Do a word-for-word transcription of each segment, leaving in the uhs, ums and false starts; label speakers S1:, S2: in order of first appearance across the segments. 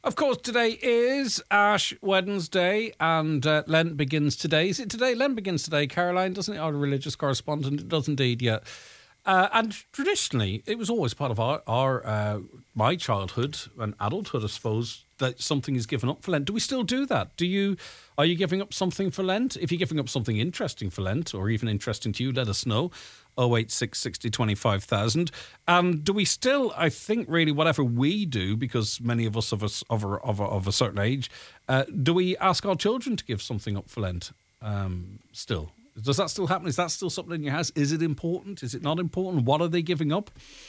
S1: Of course, today is Ash Wednesday and uh, Lent begins today. Is it today? Lent begins today, Caroline, doesn't it? Our religious correspondent. It does indeed, yeah. Uh, and traditionally, it was always part of our, our uh, my childhood and adulthood, I suppose, that something is given up for Lent. Do we still do that? Do you? Are you giving up something for Lent? If you're giving up something interesting for Lent, or even interesting to you, let us know. oh eight six sixty twenty-five thousand. And do we still, I think, really, whatever we do, because many of us of us of a, of a, of a certain age, uh, do we ask our children to give something up for Lent? Um, still. Does that still happen? Is that still something in your house? Is it important? Is it not important? What are they giving up?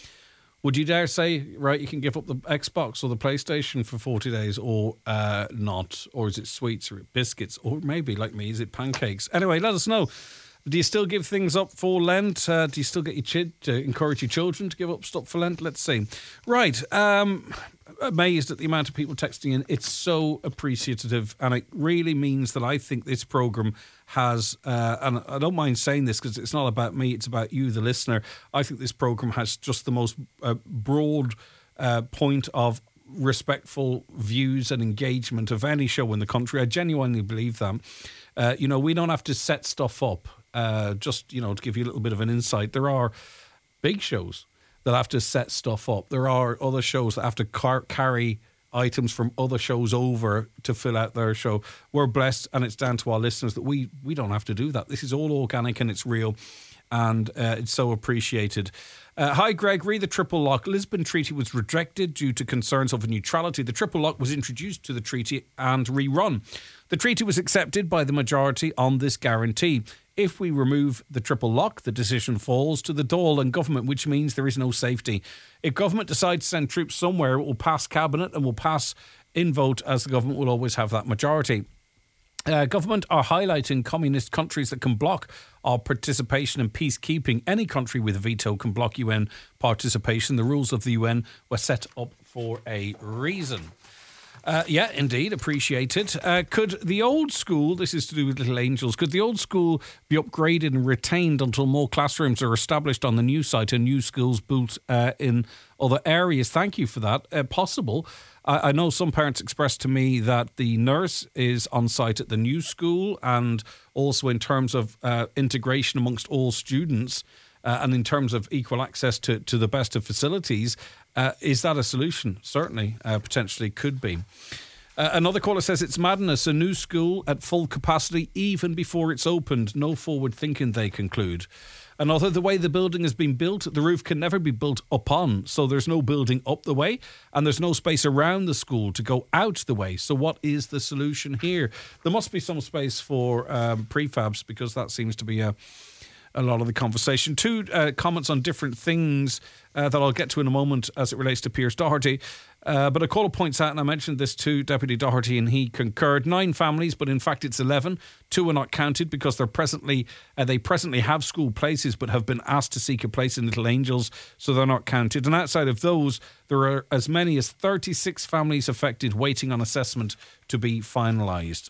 S1: Would you dare say, right, you can give up the Xbox or the PlayStation for forty days or uh, not? Or is it sweets or biscuits? Or maybe, like me, is it pancakes? Anyway, let us know. Do you still give things up for Lent? Uh, do you still get your chid to encourage your children to give up stuff for Lent? Let's see. Right. Um, amazed at the amount of people texting in. It's so appreciative, and it really means that I think this programme has, uh, and I don't mind saying this because it's not about me, it's about you, the listener. I think this programme has just the most uh, broad uh, point of respectful views and engagement of any show in the country. I genuinely believe that. Uh, you know, we don't have to set stuff up. Uh, just, you know, to give you a little bit of an insight, there are big shows that have to set stuff up. There are other shows that have to car- carry items from other shows over to fill out their show. We're blessed, and it's down to our listeners that we, we don't have to do that. This is all organic and it's real, and uh, it's so appreciated. Uh, hi, Greg. Read the triple lock. Lisbon Treaty was rejected due to concerns over neutrality. The triple lock was introduced to the treaty and rerun. The treaty was accepted by the majority on this guarantee. If we remove the triple lock, the decision falls to the Dáil and government, which means there is no safety. If government decides to send troops somewhere, it will pass cabinet and will pass in vote, as the government will always have that majority. Uh, government are highlighting communist countries that can block our participation in peacekeeping. Any country with a veto can block U N participation. The rules of the U N were set up for a reason. Uh, yeah, indeed, appreciated. Uh, could the old school, this is to do with Little Angels, could the old school be upgraded and retained until more classrooms are established on the new site and new schools built uh, in other areas? Thank you for that. Uh, possible. I, I know some parents expressed to me that the nurse is on site at the new school, and also in terms of uh, integration amongst all students uh, and in terms of equal access to, to the best of facilities. Uh, is that a solution? Certainly, uh, potentially could be. Uh, another caller says it's madness. A new school at full capacity even before it's opened. No forward thinking, they conclude. Another, the way the building has been built, the roof can never be built upon. So there's no building up the way, and there's no space around the school to go out the way. So what is the solution here? There must be some space for um, prefabs, because that seems to be a a lot of the conversation. Two uh, comments on different things uh, that I'll get to in a moment as it relates to Piers Doherty. Uh, but a caller points out, and I mentioned this to Deputy Doherty, and he concurred, nine families, but in fact it's eleven. Two are not counted because they're presently uh, they presently have school places but have been asked to seek a place in Little Angels, so they're not counted. And outside of those, there are as many as thirty-six families affected waiting on assessment to be finalised.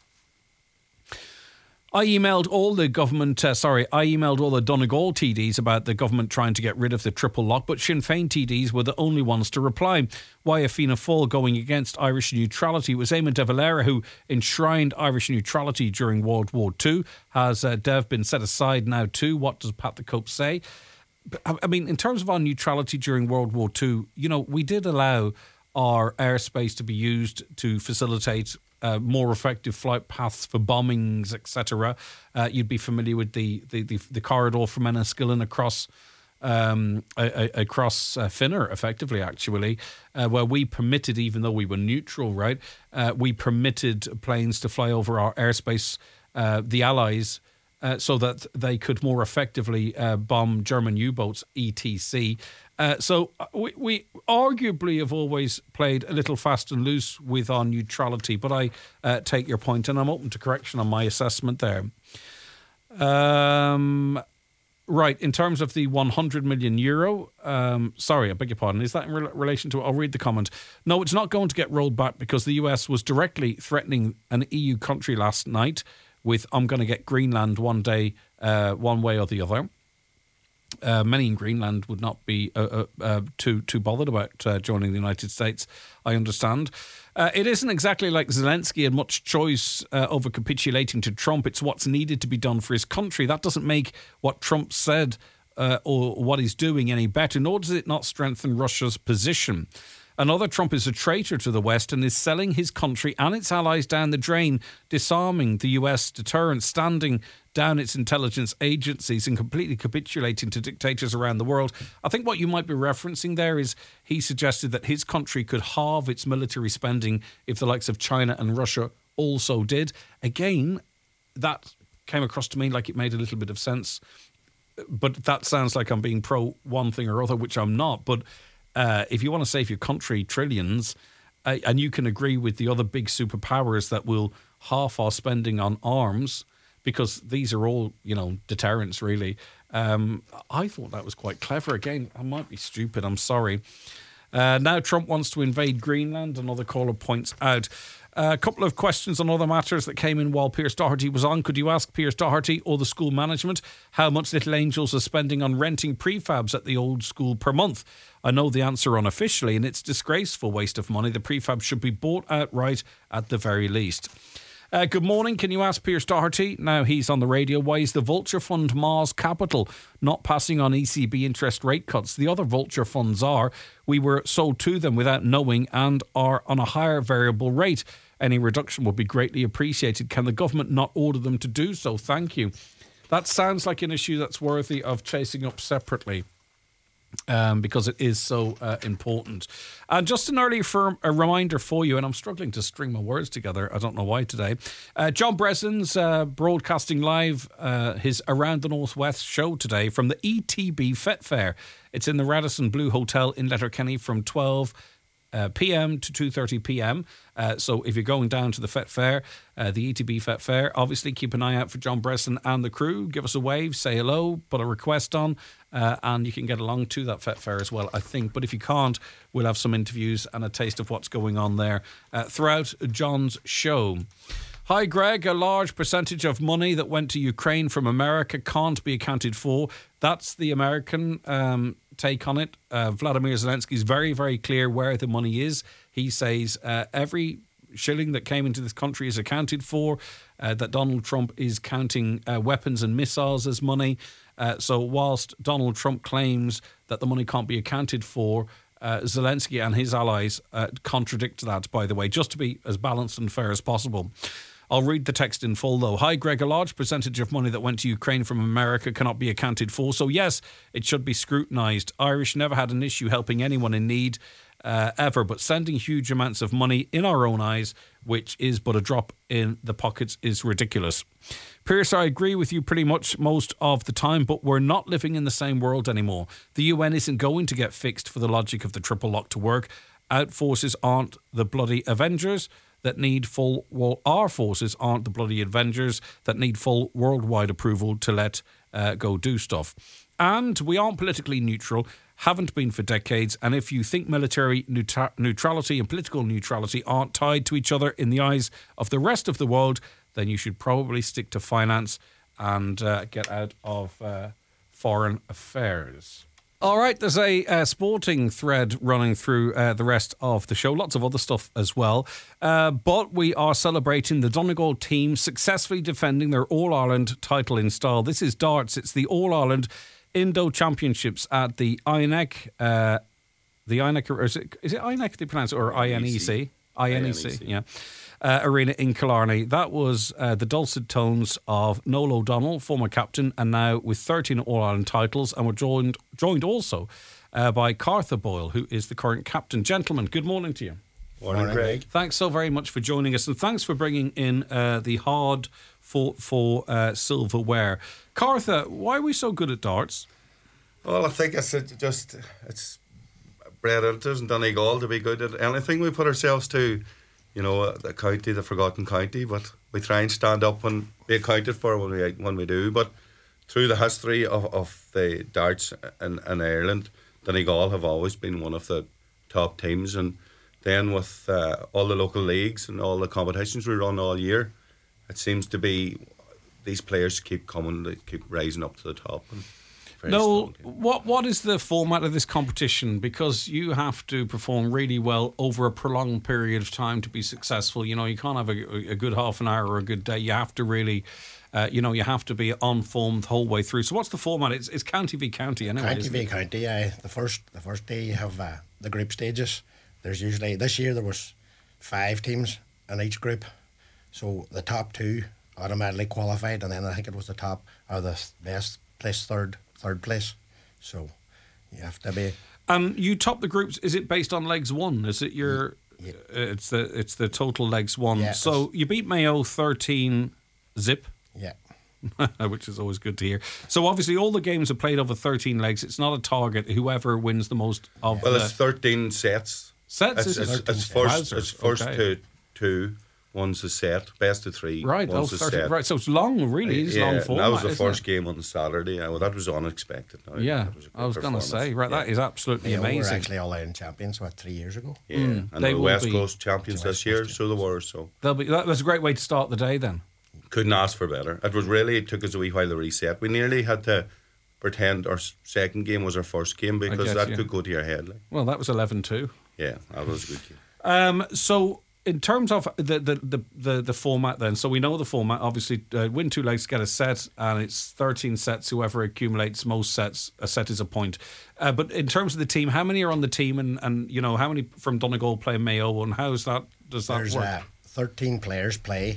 S1: I emailed all the government, uh, sorry, I emailed all the Donegal T Ds about the government trying to get rid of the triple lock, but Sinn Féin T Ds were the only ones to reply. Why Fianna Fáil going against Irish neutrality? It was Eamon de Valera who enshrined Irish neutrality during World War Two. Has uh, Dev been set aside now too? What does Pat the Cope say? I mean, in terms of our neutrality during World War Two, you know, we did allow our airspace to be used to facilitate Uh, more effective flight paths for bombings, et cetera. Uh, you'd be familiar with the the, the, the corridor from Enniskillen across um, a, a, across uh, Finner, effectively, actually, uh, where we permitted, even though we were neutral, right, uh, we permitted planes to fly over our airspace, uh, the Allies, uh, so that they could more effectively uh, bomb German U-boats, et cetera. Uh, so we, we arguably have always played a little fast and loose with our neutrality, but I uh, take your point, and I'm open to correction on my assessment there. Um, right, in terms of the one hundred million euro, um, sorry, I beg your pardon, is that in re- relation to, I'll read the comment. No, it's not going to get rolled back because the U S was directly threatening an E U country last night with, I'm going to get Greenland one day, uh, one way or the other. Uh, many in Greenland would not be uh, uh, uh, too too bothered about uh, joining the United States, I understand. Uh, it isn't exactly like Zelensky had much choice uh, over capitulating to Trump. It's what's needed to be done for his country. That doesn't make what Trump said uh, or what he's doing any better, nor does it not strengthen Russia's position. Another, Trump is a traitor to the West and is selling his country and its allies down the drain, disarming the U S deterrent, standing down its intelligence agencies and completely capitulating to dictators around the world. I think what you might be referencing there is he suggested that his country could halve its military spending if the likes of China and Russia also did. Again, that came across to me like it made a little bit of sense. But that sounds like I'm being pro one thing or other, which I'm not. But Uh, if you want to save your country trillions, uh, and you can agree with the other big superpowers that will half our spending on arms, because these are all, you know, deterrents, really. Um, I thought that was quite clever. Again, I might be stupid. I'm sorry. Uh, now Trump wants to invade Greenland, another caller points out. Uh, a couple of questions on other matters that came in while Pierce Doherty was on. Could you ask Pierce Doherty or the school management how much Little Angels are spending on renting prefabs at the old school per month? I know the answer unofficially, and it's disgraceful waste of money. The prefab should be bought outright at the very least. Uh, good morning. Can you ask Pierce Doherty, now he's on the radio, why is the Vulture Fund Mars Capital not passing on E C B interest rate cuts? The other Vulture funds are. We were sold to them without knowing and are on a higher variable rate. Any reduction would be greatly appreciated. Can the government not order them to do so? Thank you. That sounds like an issue that's worthy of chasing up separately. Um, because it is so uh, important. And just an early firm, a reminder for you, and I'm struggling to string my words together. I don't know why today. Uh, John Bresson's uh, broadcasting live uh, his Around the Northwest show today from the E T B Fet Fair. It's in the Radisson Blue Hotel in Letterkenny from twelve Uh, p m to two thirty p m Uh, so if you're going down to the Fet Fair, uh, the E T B Fet Fair, obviously keep an eye out for John Bresson and the crew. Give us a wave, say hello, put a request on, uh, and you can get along to that Fet Fair as well, I think. But if you can't, we'll have some interviews and a taste of what's going on there uh, throughout John's show. Hi, Greg. A large percentage of money that went to Ukraine from America can't be accounted for. That's the American um, take on it. Uh, Vladimir Zelensky is very, very clear where the money is. He says uh, every shilling that came into this country is accounted for, uh, that Donald Trump is counting uh, weapons and missiles as money. Uh, so whilst Donald Trump claims that the money can't be accounted for, uh, Zelensky and his allies uh, contradict that, by the way, just to be as balanced and fair as possible. I'll read the text in full, though. Hi, Greg. A large percentage of money that went to Ukraine from America cannot be accounted for. So, yes, it should be scrutinised. Irish never had an issue helping anyone in need, uh, ever. But sending huge amounts of money in our own eyes, which is but a drop in the pockets, is ridiculous. Pierce, I agree with you pretty much most of the time, but we're not living in the same world anymore. The U N isn't going to get fixed for the logic of the triple lock to work. Out forces aren't the bloody Avengers that need full, well, our forces aren't the bloody Avengers that need full worldwide approval to let uh, go do stuff. And we aren't politically neutral, haven't been for decades, and if you think military neutra- neutrality and political neutrality aren't tied to each other in the eyes of the rest of the world, then you should probably stick to finance and uh, get out of uh, foreign affairs. All right, there's a uh, sporting thread running through uh, the rest of the show. Lots of other stuff as well. Uh, but we are celebrating the Donegal team successfully defending their All-Ireland title in style. This is darts. It's the All-Ireland Indo Championships at the I N E C. Uh, the I N E C, or is it, is it I N E C they pronounce it, or I N E C? I N E C, yeah. Uh, arena in Killarney. That was uh, the dulcet tones of Noel O'Donnell, former captain, and now with thirteen All-Ireland titles, and we're joined joined also uh, by Cartha Boyle, who is the current captain. Gentlemen, good morning to you.
S2: Morning, Greg.
S1: Thanks so very much for joining us, and thanks for bringing in uh, the hard for for uh, silverware. Cartha, why are we so good at darts?
S2: Well, I think it's just it's bred into us in Donegal to be good at anything we put ourselves to. You know, the county, the forgotten county, but we try and stand up and be accounted for when we when we do. But through the history of, of the darts in, in Ireland, Donegal have always been one of the top teams. And then with uh, all the local leagues and all the competitions we run all year, it seems to be these players keep coming, they keep rising up to the top. And Very
S1: No,
S2: strong team.
S1: what what is the format of this competition? Because you have to perform really well over a prolonged period of time to be successful. You know, you can't have a, a good half an hour or a good day. You have to really, uh, you know, you have to be on form the whole way through. So what's the format? It's, it's county v county anyway.
S3: County
S1: isn't
S3: v
S1: it?
S3: county. Uh, the first the first day you have uh, the group stages. There's usually this year there was five teams in each group, so the top two automatically qualified, and then I think it was the top or the best place third third place. So you have to be.
S1: And you top the groups. Is it based on legs one? Is it your?
S3: Yeah.
S1: Uh, it's the it's the total legs one.
S3: Yeah,
S1: so you beat Mayo thirteen zip.
S3: Yeah.
S1: Which is always good to hear. So obviously all the games are played over thirteen legs. It's not a target. Whoever wins the most of
S2: Well,
S1: the
S2: it's thirteen sets.
S1: sets.
S2: It's,
S1: Is
S2: it's,
S1: it?
S2: it's first.
S1: Wowzers,
S2: It's first
S1: okay.
S2: to two. One's a set. Best of three.
S1: Right, oh,
S2: One's a
S1: thirteen,
S2: set.
S1: right. So it's long, really. It's
S2: yeah,
S1: long
S2: and
S1: format.
S2: that was the
S1: isn't
S2: first
S1: it?
S2: game on Saturday. Uh, well, that was unexpected. No,
S1: Yeah,
S2: that was a good
S1: I was going to
S2: performance.
S1: say, right,
S2: Yeah.
S1: that is absolutely
S3: Yeah, we were
S1: amazing.
S3: actually all Ireland champions what three years ago.
S2: Yeah,
S1: Mm,
S2: and
S1: they
S2: the
S1: will
S2: West
S1: be-
S2: Coast champions
S3: The
S2: this
S3: West
S2: year,
S3: Coast
S2: so they were. So
S1: They'll be, that was a great way to start the day then.
S2: couldn't ask for better. It was really it took us a wee while to reset. We nearly had to pretend our s- second game was our first game because
S1: guess,
S2: that
S1: yeah.
S2: could go to your head. Like.
S1: Well, that was eleven two.
S2: Yeah, that was a good game.
S1: Um, so in terms of the, the, the, the, the format then, so we know the format, obviously uh, win two legs, get a set, and it's thirteen sets. Whoever accumulates most sets, a set is a point. Uh, but in terms of the team, how many are on the team and, and you know, how many from Donegal play Mayo and how's that, does that
S3: There's
S1: work?
S3: uh, thirteen players play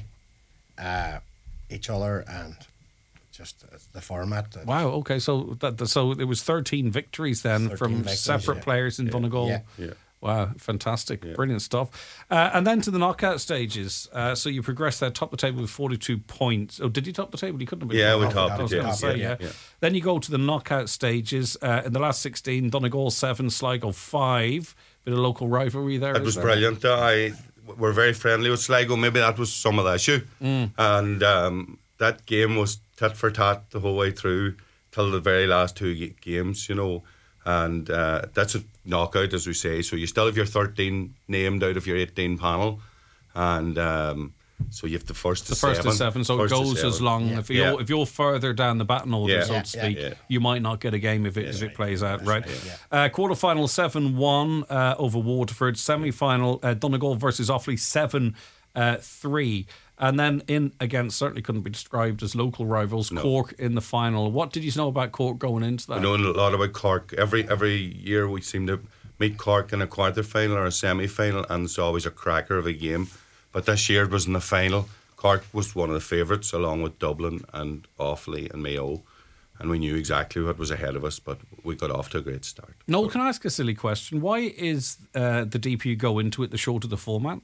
S3: uh, each other, and just uh, the format. that-
S1: Wow, okay, so that so it was thirteen victories then
S3: thirteen
S1: from
S3: victories,
S1: separate
S3: yeah.
S1: players in Donegal.
S3: Yeah.
S2: Yeah.
S1: Wow, fantastic. Brilliant stuff. Uh, and then to the knockout stages. Uh, so you progressed there, top the table with forty-two points. Oh, did you top the table? You couldn't have been.
S2: Yeah,
S1: top
S2: we
S1: the
S2: topped
S1: I
S2: it,
S1: was
S2: yeah.
S1: going to say, yeah.
S2: Yeah, yeah.
S1: Then you go to the knockout stages. Uh, in the last sixteen, Donegal seven, Sligo five. Bit of local rivalry there.
S2: It
S1: is
S2: was
S1: there?
S2: brilliant. Uh, I we're very friendly with Sligo. Maybe that was some of the issue.
S1: Mm.
S2: And um, that game was tit for tat the whole way through till the very last two g- games. You know, and uh, that's a knockout, as we say. So you still have your thirteen named out of your eighteen panel, and um, so you have the first to
S1: The first
S2: seven.
S1: to seven, so
S2: First
S1: it
S2: to
S1: goes as
S2: seven.
S1: long.
S3: Yeah.
S1: If you're
S2: Yeah.
S1: if you're further down the batting order,
S2: Yeah.
S1: so
S3: Yeah,
S1: to speak,
S2: yeah.
S1: you might not get a game if it if it
S3: right.
S1: plays out
S3: That's
S1: right.
S3: right,
S1: Uh, quarter final seven one uh, over Waterford. Semi final uh, Donegal versus Offaly seven uh, three. And then in again certainly couldn't be described as local rivals.
S2: No.
S1: Cork in the final. What did you know about Cork going into that?
S2: We know a lot about Cork. Every every year we seem to meet Cork in a quarter final or a semi final, and it's always a cracker of a game. But this year it was in the final. Cork was one of the favourites, along with Dublin and Offaly and Mayo, and we knew exactly what was ahead of us. But we got off to a great start.
S1: Noel, can I ask a silly question? Why is uh, the deeper you go into it, the shorter the format?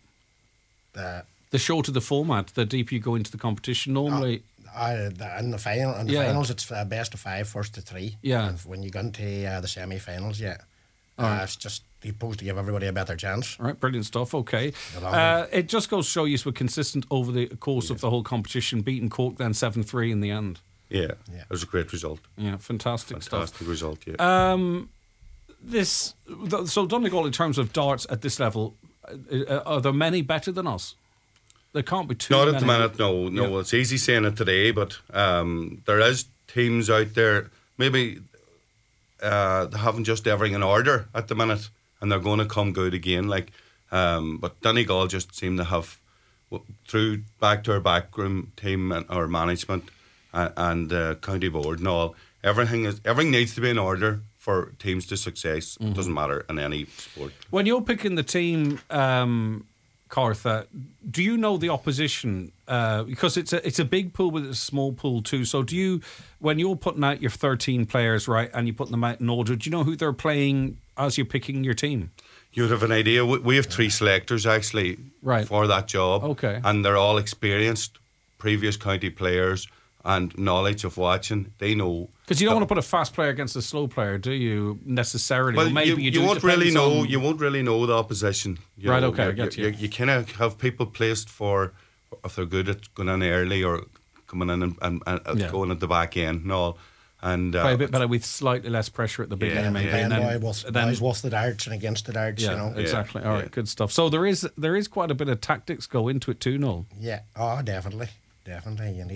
S3: Uh,
S1: The shorter the format, the deeper you go into the competition. Normally,
S3: uh, the, in the final, in the
S1: Yeah.
S3: finals, it's uh, best of five, first to three.
S1: Yeah.
S3: And when you go into uh, the semi-finals, yeah, uh, it's just supposed to give everybody a better chance.
S1: all right, brilliant stuff. Okay,
S3: The long
S1: uh, it just goes to show you we're consistent over the course of the whole competition, beating Cork then seven three in the end.
S2: Yeah,
S3: Yeah.
S2: it was a great result.
S1: Yeah, fantastic, stuff.
S2: Fantastic result. Yeah.
S1: Um, this th- so Donegal in terms of darts at this level, uh, are there many better than us? There can't be too
S2: Not
S1: many.
S2: at the minute, no, no.
S1: Yeah.
S2: It's easy saying it today, but um, there is teams out there. Maybe uh, they haven't just everything in order at the minute, and they're going to come good again. Like, um, but Donegal just seem to have w- through back to our backroom team and our management and, and uh, county board and all. Everything is everything needs to be in order for teams to success.
S1: Mm-hmm.
S2: It doesn't matter in any sport.
S1: When you're picking the team, um, Cartha, do you know the opposition? Uh, because it's a it's a big pool, but it's a small pool too. So do you, when you're putting out your thirteen players, right, and you put them out in order, do you know who they're playing as you're picking your team?
S2: You'd have an idea. We, we have three selectors actually
S1: Right.
S2: for that job.
S1: Okay.
S2: And they're all experienced, previous county players and knowledge of watching. They know.
S1: Because you don't want to put a fast player against a slow player, do you? Necessarily.
S2: Well,
S1: Or maybe
S2: you,
S1: you,
S2: you,
S1: do. It
S2: won't really
S1: depends
S2: know.
S1: on-
S2: You won't really know the opposition. You
S1: Right,
S2: know,
S1: okay, I
S2: you
S1: get
S2: you.
S1: you.
S2: You, kind of have people placed for if they're good at going in early or coming in and, and, and
S1: Yeah.
S2: going at the back end and all. And uh,
S1: Probably a bit better with slightly less pressure at the beginning,
S2: Yeah,
S1: maybe.
S3: Playing
S1: and then,
S3: boy with,
S1: then
S3: boys with the darts and against the darts,
S1: yeah,
S3: you know.
S1: exactly. All right,
S2: yeah.
S1: good stuff. So there is there is quite a bit of tactics go into it too, Noel.
S3: Yeah, oh, definitely, definitely. You need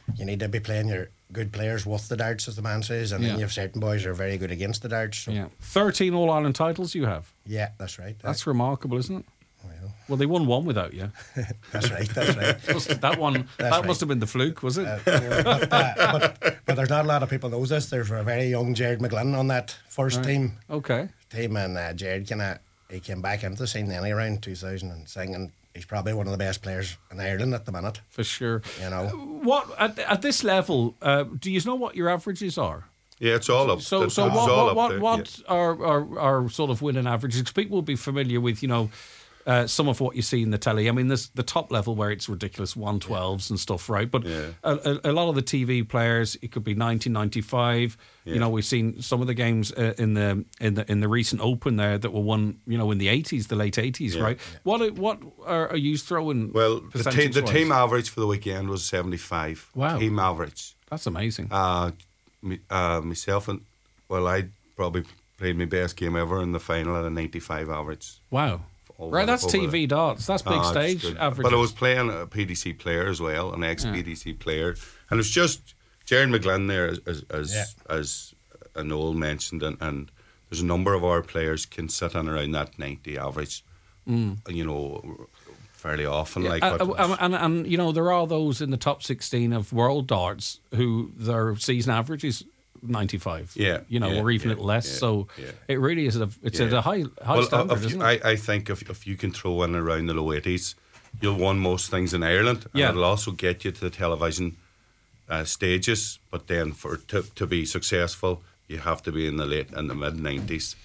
S3: you need to be playing your good players with the darts, as the man says, and
S1: Yeah.
S3: then you have certain boys who are very good against the darts. So,
S1: Yeah. thirteen All Ireland titles you have.
S3: yeah, that's right.
S1: That's remarkable, isn't it?
S3: Well,
S1: Well, they won one without you.
S3: that's right. That's right.
S1: Must- that one, that
S3: right.
S1: must have been the fluke, was it?
S3: Uh, but, uh, but, but there's not a lot of people knows this. There's a very young Jared McGlynn on that first team
S1: Okay.
S3: team, and uh, Jared kind of he came back into the scene then around two thousand six, and he's probably one of the best players in Ireland at the minute.
S1: For sure.
S3: You know,
S1: What at, at this level? Uh, do you know what your averages are?
S2: Yeah, it's all up.
S1: So,
S2: It's
S1: so
S2: all
S1: what,
S2: up
S1: what,
S2: there,
S1: what,
S2: yeah.
S1: what are, are are sort of winning averages? 'Cause people will be familiar with, you know, uh, some of what you see in the telly. I mean, there's the top level where it's ridiculous one twelves and stuff, right? But
S2: Yeah.
S1: a, a, a lot of the T V players, it could be nineteen ninety-five. You
S2: Yeah.
S1: know, we've seen some of the games uh, in the in the in the recent Open there that were won, you know, in the eighties, the late eighties,
S2: Yeah.
S1: right? What are- what are, are you throwing?
S2: Well, the, te- the
S1: percentage-wise?
S2: team average for the weekend was seventy-five.
S1: Wow.
S2: Team average.
S1: That's amazing.
S2: Uh, me, uh, myself and, well, I probably played my best game ever in the final at a ninety-five average.
S1: Wow.
S2: over-
S1: Right, that's
S2: over
S1: T V
S2: the-
S1: darts. That's big
S2: Ah, it's
S1: stage
S2: good.
S1: average.
S2: But I was playing a P D C player as well, an ex-P D C player. And it's just Jared McGlynn there, as as, as,
S3: Yeah.
S2: as Noel mentioned, and, and there's a number of our players can sit on around that ninety average,
S1: Mm.
S2: you know, fairly often. Like,
S1: Uh,
S2: but
S1: uh, and, and, and, you know, there are those in the top sixteen of world darts who their season average is ninety-five.
S2: Yeah,
S1: You know,
S2: yeah,
S1: or even
S2: yeah,
S1: a little less.
S2: yeah,
S1: so
S2: yeah.
S1: it really is, a, it's
S2: Yeah.
S1: at a high, high
S2: well,
S1: standard,
S2: if
S1: isn't
S2: you,
S1: it?
S2: I, I think if, if you can throw in around the low eighties, you'll win most things in Ireland.
S1: Yeah.
S2: And it'll also get you to the television uh, stages. But then for to, to be successful, you have to be in the late and the mid nineties,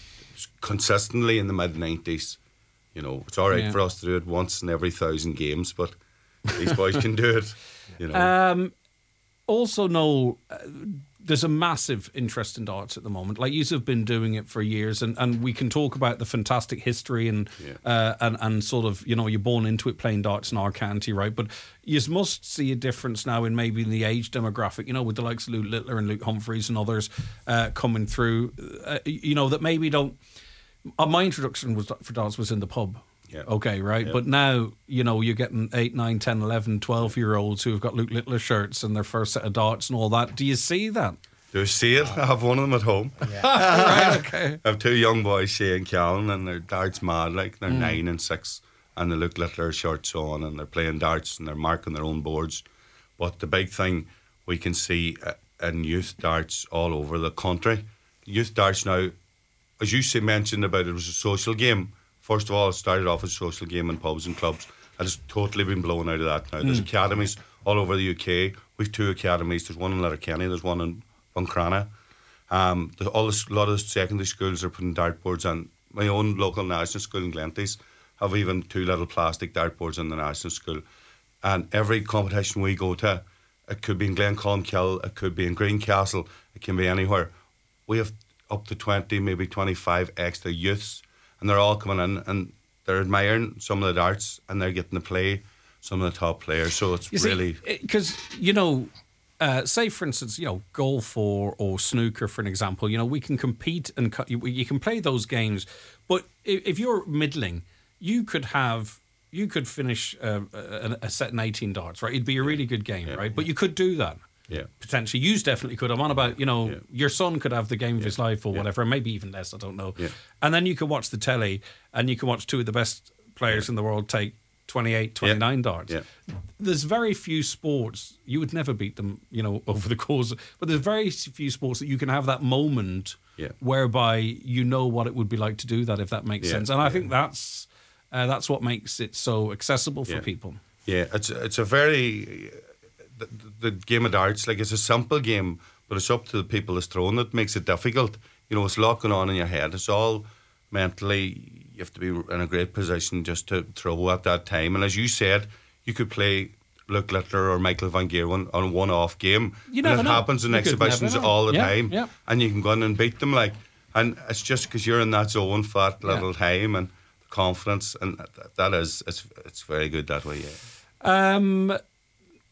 S2: consistently in the mid nineties. You know, it's all right
S1: Yeah.
S2: for us to do it once in every thousand games, but these boys can do it. You know,
S1: Um, also, Noel, uh, there's a massive interest in darts at the moment. Like, you have been doing it for years, and, and we can talk about the fantastic history and,
S2: Yeah.
S1: uh, and and sort of, you know, you're born into it playing darts in our county, right? But you must see a difference now in maybe in the age demographic, you know, with the likes of Luke Littler and Luke Humphreys and others uh, coming through, uh, you know, that maybe don't. Uh, my introduction was for darts was in the pub.
S2: Yeah.
S1: Okay, right.
S2: Yeah.
S1: But now, you know, you're getting eight, nine, ten, eleven, twelve year olds who have got Luke Littler shirts and their first set of darts and all that. Do you see that?
S2: do you see it? I have one of them at home.
S1: Right, okay.
S2: I have two young boys, Shay and Callan, and they're darts mad. Like, they're
S1: Mm.
S2: nine and six, and they look Littler shirts on, and they're playing darts, and they're marking their own boards. But the big thing we can see uh, in youth darts all over the country, youth darts now, as you say, mentioned about it was a social game. First of all, it started off as a social game in pubs and clubs. And it's totally been blown out of that now. There's academies all over the U K. We've two academies. There's one in Letterkenny, there's one in Buncrana. Um, the, all the, a lot of the secondary schools are putting dartboards on. My own local national school in Glenties have even two little plastic dartboards in the national school. And every competition we go to, it could be in Glencolmkill, it could be in Greencastle, it can be anywhere. We have up to twenty, maybe twenty-five extra youths, and they're all coming in and they're admiring some of the darts and they're getting to play some of the top players. So it's
S1: You
S2: really...
S1: because, you know, uh, say, for instance, you know, golf or, or snooker, for an example, you know, we can compete and co- you, you can play those games. But if, if you're middling, you could have... You could finish uh, a, a set in eighteen darts, right? It'd be a really good game,
S2: Yeah.
S1: right? But you could do that.
S2: Yeah.
S1: Potentially. You definitely could. I'm on about, you know,
S2: Yeah.
S1: your son could have the game of his life or
S2: Yeah.
S1: whatever, maybe even less, I don't know.
S2: Yeah.
S1: And then you could watch the telly and you can watch two of the best players in the world take twenty-eight, twenty-nine darts.
S2: Yeah.
S1: There's very few sports, you would never beat them, you know, over the course, of, but there's very few sports that you can have that moment
S2: Yeah.
S1: whereby you know what it would be like to do that, if that makes
S2: Yeah.
S1: sense. And I
S2: Yeah.
S1: think that's uh, that's what makes it so accessible for
S2: Yeah.
S1: people.
S2: Yeah, it's it's a very the, the game of darts. Like, it's a simple game, but it's up to the people that's throwing it. Makes it difficult. You know, it's a lot going on in your head. It's all mentally. You have to be in a great position just to throw at that time. And as you said, you could play Luke Littler or Michael Van Geeren on a one-off game.
S1: You
S2: and
S1: never
S2: it
S1: know.
S2: happens in
S1: You could
S2: exhibitions
S1: never know.
S2: all the
S1: Yeah,
S2: time,
S1: yeah.
S2: and you can go in and beat them. Like, and it's just because you're in that zone for that little
S1: Yeah.
S2: time and confidence, and that is it's it's very good that way. Yeah.
S1: Um,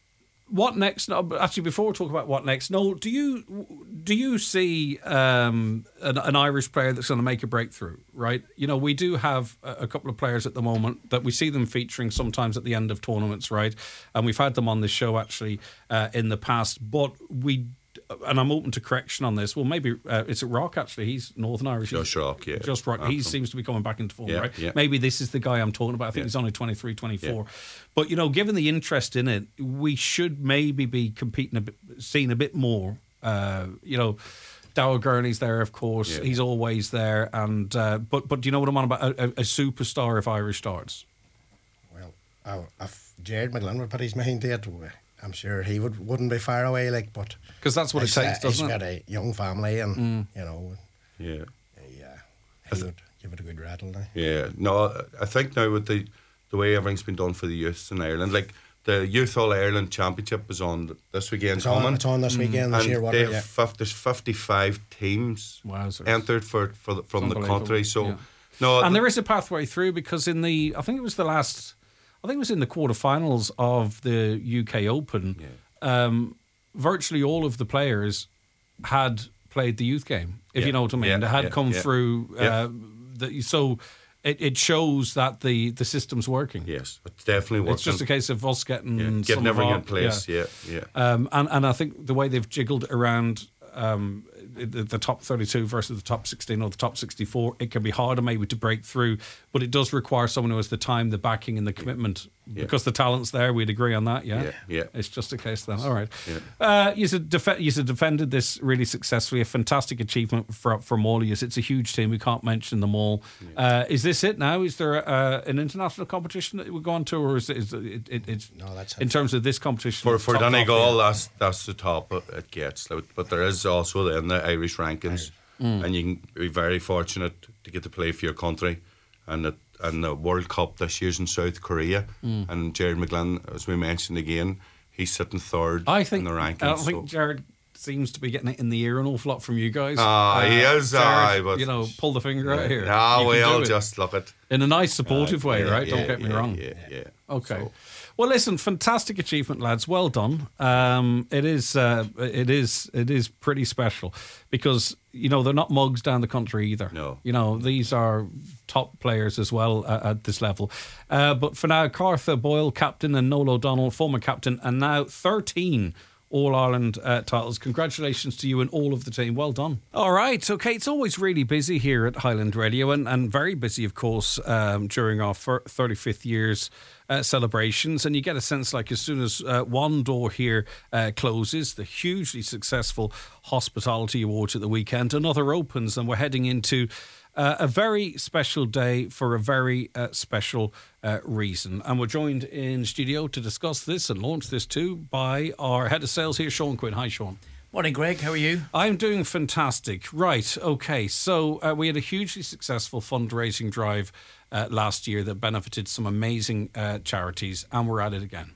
S1: what next? No, but actually, before we talk about what next, Noel, do you do you see um, an, an Irish player that's going to make a breakthrough? Right, you know, we do have a, a couple of players at the moment that we see them featuring sometimes at the end of tournaments, right? And we've had them on this show actually uh, in the past, but we. And I'm open to correction on this. Well, maybe uh, it's a Rock actually. He's Northern Irish.
S2: Just Rock, yeah.
S1: Just Rock. He seems to be coming back into form,
S2: yeah,
S1: right?
S2: Yeah.
S1: Maybe this is the guy I'm talking about. I think
S2: yeah.
S1: he's only twenty-three, twenty-four.
S2: Yeah.
S1: But, you know, given the interest in it, we should maybe be competing a bit, seeing a bit more. Uh, you know, Darrell Gurney's there, of course.
S2: Yeah.
S1: He's always there. And uh, but but do you know what I'm on about? A, a, a superstar of Irish darts.
S3: Well, oh, if Jared McGlynn would put his mind to it, I'm sure he would wouldn't be far away. Like, but
S1: because that's what it takes,
S3: uh,
S1: doesn't
S3: he's
S1: it?
S3: got a young family, and mm. you know,
S2: yeah,
S3: he, uh, he would give it a good rattle now.
S2: Yeah, no, I think now with the the way everything's been done for the youths in Ireland, like the Youth All Ireland Championship is on this weekend.
S3: It's on, it's on this weekend. Mm. This
S2: and
S3: year,
S2: they have
S3: yeah.
S2: fif- there's fifty-five teams
S1: Wowzers.
S2: entered for, for the, from the country. So,
S1: yeah.
S2: no,
S1: and
S2: th-
S1: there is a pathway through because in the I think it was the last I think it was in the quarterfinals of the U K Open.
S2: Yeah.
S1: Um, virtually all of the players had played the youth game, if
S2: yeah.
S1: you know what I mean.
S2: Yeah.
S1: They had
S2: yeah.
S1: come
S2: yeah.
S1: through. Uh,
S2: yeah.
S1: the, so it, it shows that the, the system's working.
S2: Yes, it's definitely working.
S1: It's just a case of us getting
S2: yeah.
S1: some
S2: getting everything
S1: our,
S2: in place. Yeah, yeah.
S1: yeah. Um, and and I think the way they've jiggled around. Um, the, the top thirty-two versus the top sixteen or the top sixty-four, it can be harder maybe to break through, but it does require someone who has the time, the backing, and the commitment. Yeah. Because the talent's there, we'd agree on that. Yeah,
S2: yeah. yeah.
S1: It's just a case then. All right.
S2: Yeah.
S1: Uh, you said def- you said defended this really successfully. A fantastic achievement for, from all of you. It's a huge team. We can't mention them all. Yeah. Uh, is this it now? Is there a, an international competition that we're going to, or is it? Is it, it it's
S3: no, that's
S1: in terms of this competition
S2: for for
S1: top,
S2: Donegal.
S1: top
S2: that's that's the top it gets. But there is also then the Irish rankings, mm. and you can be very fortunate to get to play for your country, and the, and the World Cup this year's in South Korea, mm. and Jared McGlynn, as we mentioned again, he's sitting third
S1: I think,
S2: in the rankings.
S1: I don't
S2: so.
S1: think Jared seems to be getting it in the ear an awful lot from you guys.
S2: Ah, uh, he is,
S1: Jared,
S2: aye, but
S1: you know, pull the finger
S2: yeah,
S1: out here.
S2: Ah, we'll just look at
S1: in a nice, supportive
S2: uh,
S1: way,
S2: yeah,
S1: right?
S2: Yeah,
S1: don't get
S2: yeah,
S1: me wrong.
S2: Yeah, yeah.
S1: Okay.
S2: So.
S1: Well, listen, fantastic achievement, lads. Well done. Um, it is, uh, it is, it is pretty special because you know they're not mugs down the country either.
S2: No,
S1: you know these are top players as well uh, at this level. Uh, but for now, Cartha Boyle, captain, and Noel O'Donnell, former captain, and now thirteen All-Ireland uh, titles. Congratulations to you and all of the team. Well done. All right. Okay, it's always really busy here at Highland Radio and, and very busy, of course, um, during our thirty-fifth years uh, celebrations. And you get a sense like as soon as uh, one door here uh, closes, the hugely successful Hospitality Awards at the weekend, another opens and we're heading into Uh, a very special day for a very uh, special uh, reason. And we're joined in studio to discuss this and launch this too by our head of sales here, Sean Quinn. Hi, Sean.
S4: Morning, Greg. How are you?
S1: I'm doing fantastic. Right. Okay. So uh, we had a hugely successful fundraising drive uh, last year that benefited some amazing uh, charities, and we're at it again.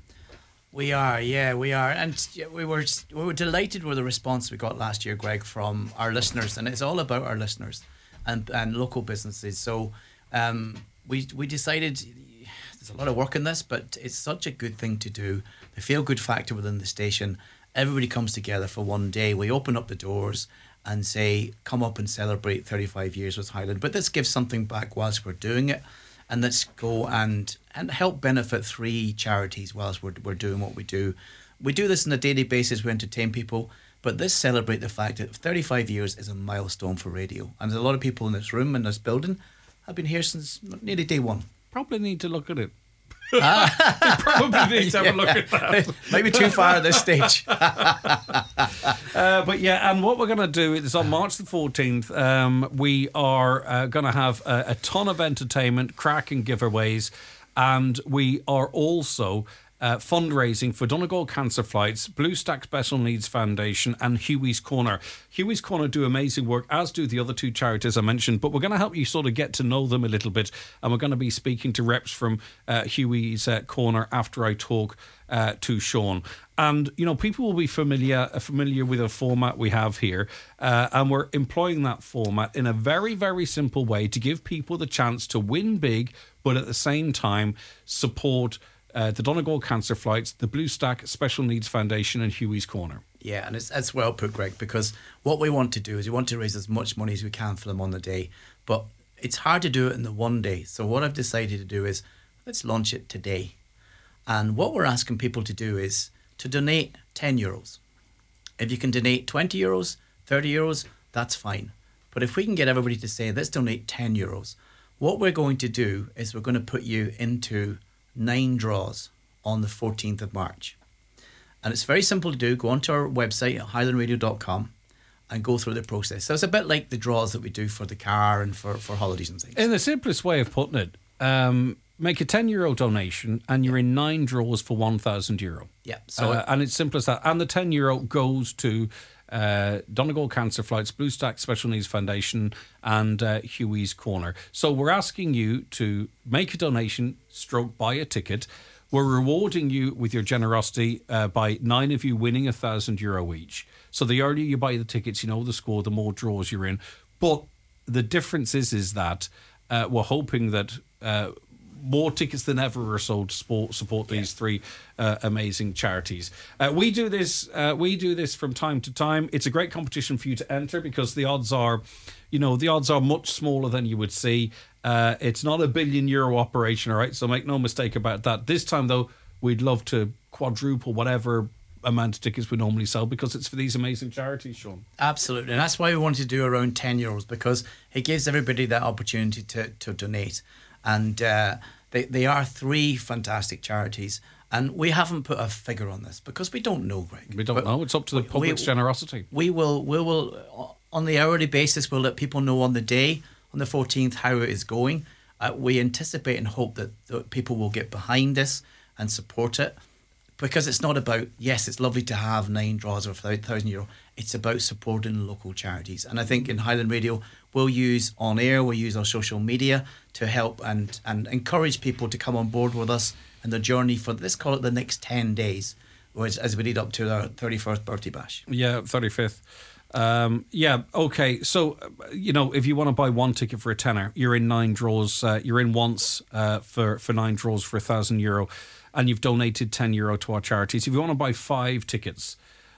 S4: We are, yeah, we are. And we were we were delighted with the response we got last year, Greg, from our listeners. And it's all about our listeners. And, and local businesses. So um, we we decided there's a lot of work in this, but it's such a good thing to do. The feel good factor within the station. Everybody comes together for one day. We open up the doors and say, come up and celebrate thirty-five years with Highland. But let's give something back whilst we're doing it, and let's go and and help benefit three charities whilst we're we're doing what we do. We do this on a daily basis. We entertain people. But this celebrate the fact that thirty-five years is a milestone for radio. And there's a lot of people in this room, in this building, have been here since nearly day one.
S1: Probably need to look at it.
S4: Ah.
S1: Probably need to have a look at that.
S4: Maybe too far at this stage.
S1: uh, but yeah, and what we're going to do is on March the fourteenth, um, we are uh, going to have a, a ton of entertainment, cracking giveaways, and we are also... Uh, fundraising for Donegal Cancer Flights, Blue Stack Special Needs Foundation and Huey's Corner. Huey's Corner do amazing work, as do the other two charities I mentioned, but we're going to help you sort of get to know them a little bit, and we're going to be speaking to reps from uh, Huey's uh, Corner after I talk uh, to Sean. And, you know, people will be familiar familiar with a format we have here, uh, and we're employing that format in a very, very simple way to give people the chance to win big, but at the same time support uh, the Donegal Cancer Flights, the Blue Stack Special Needs Foundation, and Huey's Corner.
S4: Yeah, and it's, it's well put, Greg, because what we want to do is we want to raise as much money as we can for them on the day, but it's hard to do it in the one day. So what I've decided to do is let's launch it today. And what we're asking people to do is to donate ten euros. If you can donate twenty euros, thirty euros, that's fine. But if we can get everybody to say, let's donate ten euros, what we're going to do is we're going to put you into nine draws on the fourteenth of March. And it's very simple to do. Go onto our website at highland radio dot com and go through the process. So it's a bit like the draws that we do for the car and for, for holidays and things.
S1: In the simplest way of putting it, um, make a ten euro donation and you're in nine draws for one thousand euro.
S4: Yeah. So
S1: uh, and it's simple as that. And the ten euro goes to uh, Donegal Cancer Flights, Blue Stack Special Needs Foundation, and uh, Huey's Corner. So we're asking you to make a donation, stroke buy a ticket. We're rewarding you with your generosity uh, by nine of you winning a thousand euro each. So the earlier you buy the tickets, you know the score, the more draws you're in. But the difference is, is that uh, we're hoping that uh, more tickets than ever are sold to support, support these yeah. three uh, amazing charities. Uh, we do this. Uh, we do this from time to time. It's a great competition for you to enter because the odds are, you know, the odds are much smaller than you would see. Uh, it's not a billion euro operation, all right? So make no mistake about that. This time, though, we'd love to quadruple whatever amount of tickets we normally sell because it's for these amazing charities, Sean.
S4: Absolutely. And that's why we wanted to do around ten euros because it gives everybody that opportunity to, to donate. And uh, they, they are three fantastic charities. And we haven't put a figure on this because we don't know, Greg.
S1: We don't
S4: but
S1: know. It's up to the
S4: we,
S1: public's
S4: we,
S1: generosity.
S4: We will, we will, on the hourly basis, we'll let people know on the day, on the fourteenth, how it is going. Uh, we anticipate and hope that, that people will get behind this and support it because it's not about, yes, it's lovely to have nine draws of one thousand euro. It's about supporting local charities. And I think in Highland Radio, we'll use on air, we'll use our social media to help and, and encourage people to come on board with us in the journey for, let's call it the next ten days, which, as we lead up to our thirty-first birthday bash.
S1: Yeah, thirty-fifth. Um, yeah, okay. So, you know, if you want to buy one ticket for a tenner, you're in nine draws. Uh, you're in once uh, for, for nine draws for a thousand euro, and you've donated ten euro to our charities. If you want to buy five tickets,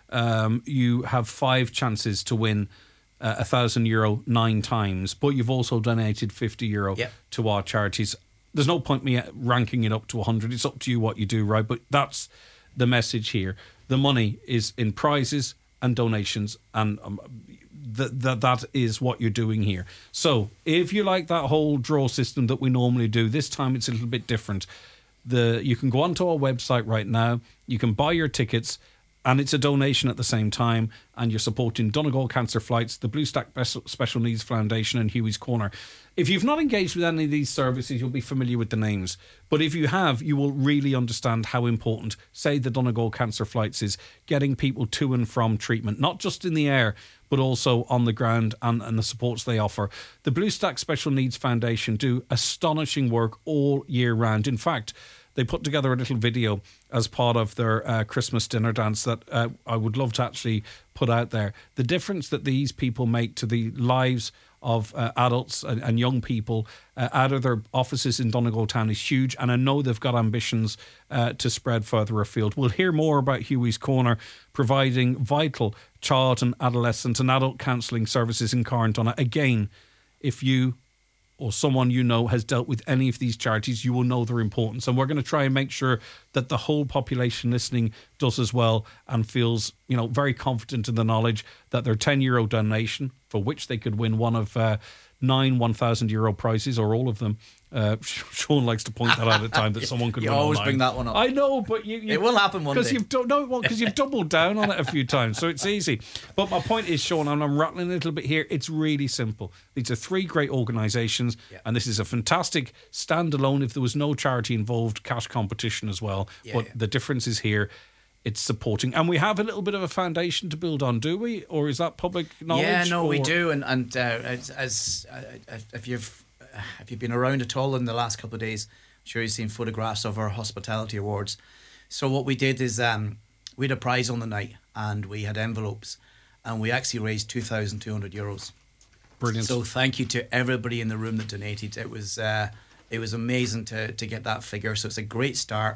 S1: um, you have five chances to win uh, a thousand euro nine times, but you've also donated fifty euro
S4: yep.
S1: to our charities. There's no point me ranking it up to one hundred. It's up to you what you do, right? But that's the message here. The money is in prizes and donations, and um, th- th- that is what you're doing here. So if you like that whole draw system that we normally do, this time it's a little bit different. The you can go onto our website right now, you can buy your tickets, and it's a donation at the same time, and you're supporting Donegal Cancer Flights, the Blue Stack Special Needs Foundation, and Huey's Corner. If you've not engaged with any of these services, you'll be familiar with the names. But if you have, you will really understand how important, say, the Donegal Cancer Flights is, getting people to and from treatment, not just in the air, but also on the ground and, and the supports they offer. The Blue Stack Special Needs Foundation do astonishing work all year round. In fact, they put together a little video as part of their uh, Christmas dinner dance that uh, I would love to actually put out there. The difference that these people make to the lives of uh, adults and, and young people uh, out of their offices in Donegal Town is huge, and I know they've got ambitions uh, to spread further afield. We'll hear more about Huey's Corner providing vital child and adolescent and adult counselling services in Carndonagh. Again, if you or someone you know has dealt with any of these charities, you will know their importance. And we're going to try and make sure that the whole population listening does as well and feels, you know, very confident in the knowledge that their ten euro donation, for which they could win one of uh, nine one thousand euro prizes or all of them. Uh, Sean likes to point that out at a time that someone could
S4: you
S1: win. You
S4: always
S1: online.
S4: Bring that one up.
S1: I know, but you, you
S4: it will happen one day.
S1: You've do, no, because you've doubled down on it a few times, so it's easy. But my point is, Sean, and I'm rattling a little bit here, it's really simple. These are three great organisations, yeah. and this is a fantastic standalone, if there was no charity involved, cash competition as well. Yeah, but yeah. the difference is here, it's supporting. And we have a little bit of a foundation to build on, do we? Or is that public knowledge?
S4: Yeah, no,
S1: or?
S4: we do. And, and uh, as, as uh, if you've if you've been around at all in the last couple of days, I'm sure you've seen photographs of our hospitality awards. So what we did is um, we had a prize on the night, and we had envelopes, and we actually raised two thousand two hundred euros.
S1: Brilliant.
S4: So thank you to everybody in the room that donated. It was uh, it was amazing to to get that figure. So it's a great start.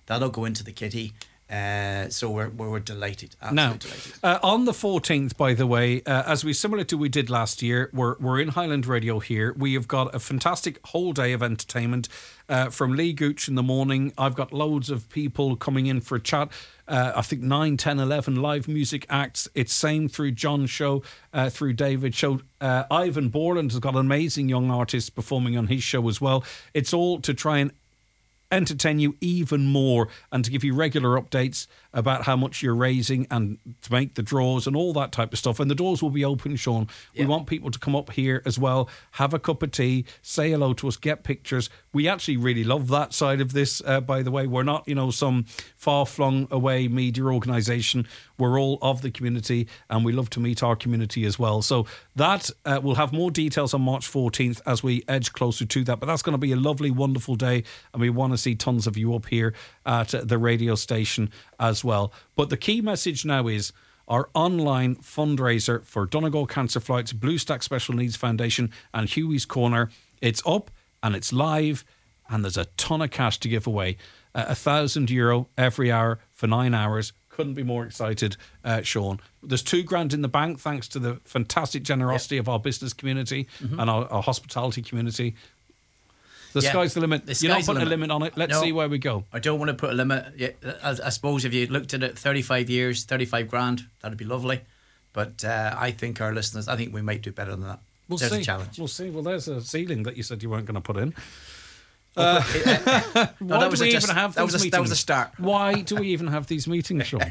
S4: That'll go into the kitty. Uh, so we're, we're we're delighted, absolutely
S1: Now,
S4: delighted.
S1: uh, on the fourteenth, by the way, uh, as we similar to we did last year, we're we're in Highland Radio here. We have got a fantastic whole day of entertainment uh, from Lee Gooch in the morning. I've got loads of people coming in for a chat. Uh, I think nine, ten, eleven live music acts. It's same through John's show, uh, through David's show. Uh, Ivan Borland has got an amazing young artist performing on his show as well. It's all to try and entertain you even more and to give you regular updates about how much you're raising and to make the draws and all that type of stuff. And the doors will be open, Sean. We
S4: Yeah.
S1: want people to come up here as well, have a cup of tea, say hello to us, get pictures. We actually really love that side of this, uh, by the way. We're not, you know, some far-flung away media organisation. We're all of the community and we love to meet our community as well. So that, uh, we'll have more details on March fourteenth as we edge closer to that. But that's going to be a lovely, wonderful day and we want to see tons of you up here at the radio station as well. But the key message now is our online fundraiser for Donegal Cancer Flights, Blue Stack Special Needs Foundation and Huey's Corner. It's up and it's live and there's a ton of cash to give away. Uh, a thousand euro every hour for nine hours. Couldn't be more excited, uh, Sean. There's two grand in the bank thanks to the fantastic generosity yep. of our business community mm-hmm. and our, our hospitality community. The
S4: yeah.
S1: sky's the limit.
S4: The
S1: You're not
S4: sky's the
S1: putting a
S4: limit.
S1: limit on it. Let's
S4: No.
S1: see where we go.
S4: I don't want to put a limit. Yeah, I, I suppose if you looked at it, thirty-five years, thirty-five grand, that'd be lovely. But uh, I think our listeners, I think we might do better than that.
S1: We'll
S4: there's
S1: see.
S4: a challenge.
S1: We'll see. Well, there's a ceiling that you said you weren't going to put in.
S4: Uh,
S1: why
S4: no, that
S1: do
S4: was
S1: we
S4: a just,
S1: even have
S4: that
S1: these
S4: was a,
S1: meetings?
S4: That was a start.
S1: Why do we even have these meetings, Sean?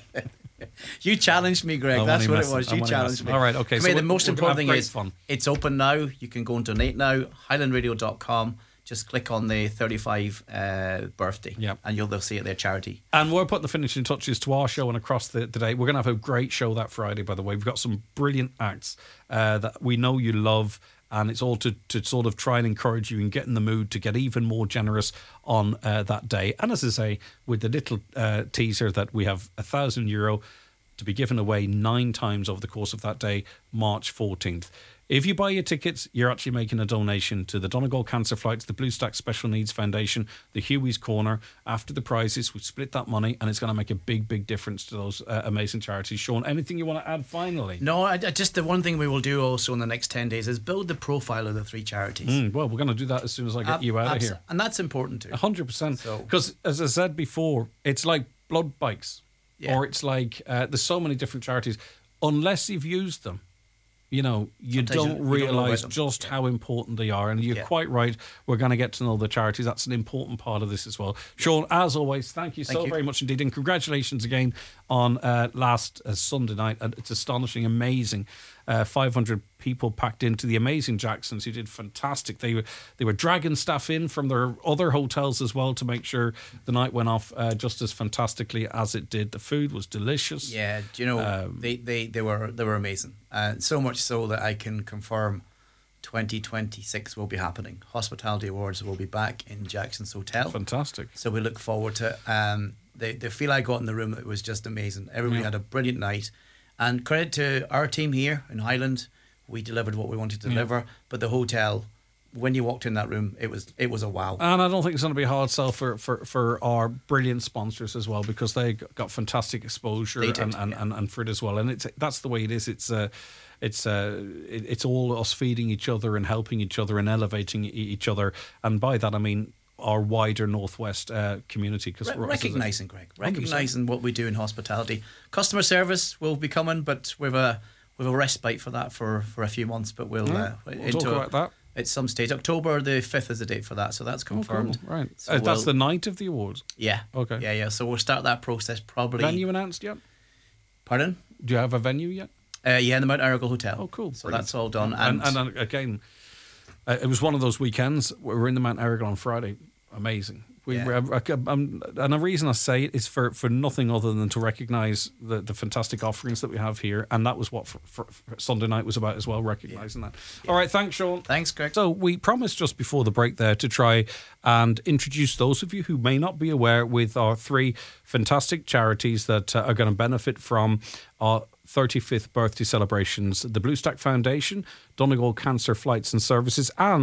S4: You challenged me, Greg.
S1: I'm
S4: That's
S1: only
S4: what
S1: messing.
S4: it was.
S1: I'm
S4: You
S1: only
S4: challenged
S1: messing.
S4: me.
S1: All right, okay,
S4: Come
S1: so
S4: here, the
S1: we're-
S4: most
S1: we're gonna
S4: important
S1: have
S4: thing
S1: great
S4: is
S1: fun.
S4: it's open now. You can go and donate now. highland radio dot com. Just click on the thirty-five uh, birthday
S1: Yep.
S4: and you'll they'll see it there, charity.
S1: And we're putting the finishing touches to our show and across the, the day. We're going to have a great show that Friday, by the way. We've got some brilliant acts uh, that we know you love. And it's all to, to sort of try and encourage you and get in the mood to get even more generous on uh, that day. And as I say, with the little uh, teaser that we have a thousand euro to be given away nine times over the course of that day, March fourteenth. If you buy your tickets, you're actually making a donation to the Donegal Cancer Flights, the Blue Stack Special Needs Foundation, the Huey's Corner. After the prizes, we split that money and it's going to make a big, big difference to those uh, amazing charities. Sean, anything you want to add finally?
S4: No, I, I just the one thing we will do also in the next ten days is build the profile of the three charities.
S1: Mm, well, we're going to do that as soon as I get
S4: Ab-
S1: you out
S4: abs-
S1: of here.
S4: And that's important too.
S1: one hundred percent.
S4: So-
S1: Because, as I said before, it's like blood bikes.
S4: Yeah.
S1: Or it's like, uh, there's so many different charities. Unless you've used them, you know, you
S4: Sometimes
S1: don't
S4: you- you don't know about
S1: realise
S4: them.
S1: just
S4: Yeah.
S1: how important they are. And you're
S4: Yeah.
S1: quite right. We're going to get to know the charities. That's an important part of this as well. Sean, as always, thank you
S4: Thank
S1: so
S4: you.
S1: very much indeed. And congratulations again on uh, last uh, Sunday night. And it's astonishing, amazing. Uh, five hundred people packed into the amazing Jacksons who did fantastic. They were they were dragging staff in from their other hotels as well to make sure the night went off uh, just as fantastically as it did. The food was delicious.
S4: Yeah, do you know
S1: Um,
S4: they, they, they were they were amazing, uh, so much so that I can confirm twenty twenty-six will be happening. Hospitality Awards will be back in Jackson's Hotel,
S1: Fantastic.
S4: so we look forward to. Um, the the feel I got in the room, it was just amazing. Everybody
S1: Yeah.
S4: had a brilliant night, and credit to our team here in Highland. We delivered what we wanted to
S1: Yeah.
S4: deliver, but the hotel, when you walked in that room, it was it was a wow.
S1: And I don't think it's going to be a hard sell for, for, for our brilliant sponsors as well, because they got fantastic exposure
S4: They did,
S1: and, and,
S4: yeah.
S1: and, and for it as well. And it's that's the way it is. It's uh, it's uh, it, it's all us feeding each other and helping each other and elevating e- each other. And by that I mean our wider Northwest uh, community. Because
S4: Re- recognising, Greg, recognising what we do in hospitality. Customer service will be coming, but we've a we've a respite for that for, for a few months. But we'll,
S1: Yeah,
S4: uh,
S1: we'll
S4: into
S1: talk about that.
S4: at some stage. October the fifth is the date for that, so that's
S1: Oh, cool.
S4: confirmed.
S1: Right.
S4: So
S1: Uh, that's
S4: we'll-
S1: the night of the awards.
S4: Yeah.
S1: Okay.
S4: Yeah, yeah. So we'll start that process probably.
S1: Venue announced yet?
S4: Pardon?
S1: Do you have a venue yet?
S4: Uh, yeah, in the Mount Aragon Hotel.
S1: Oh, cool.
S4: So
S1: Brilliant.
S4: that's all done.
S1: And,
S4: And,
S1: and, uh, again, uh, it was one of those weekends. We were in the Mount Aragon on Friday. Amazing. We
S4: Yeah.
S1: were, um, and the reason I say it is for, for nothing other than to recognise the, the fantastic offerings that we have here. And that was what for, for, for Sunday night was about as well, recognising that. All right, thanks, Sean.
S4: thanks, Greg.
S1: So we promised just before the break there to try and introduce those of you who may not be aware with our three fantastic charities that uh, are going to benefit from our thirty-fifth birthday celebrations: the Blue Stack Foundation, Donegal Cancer Flights and Services, and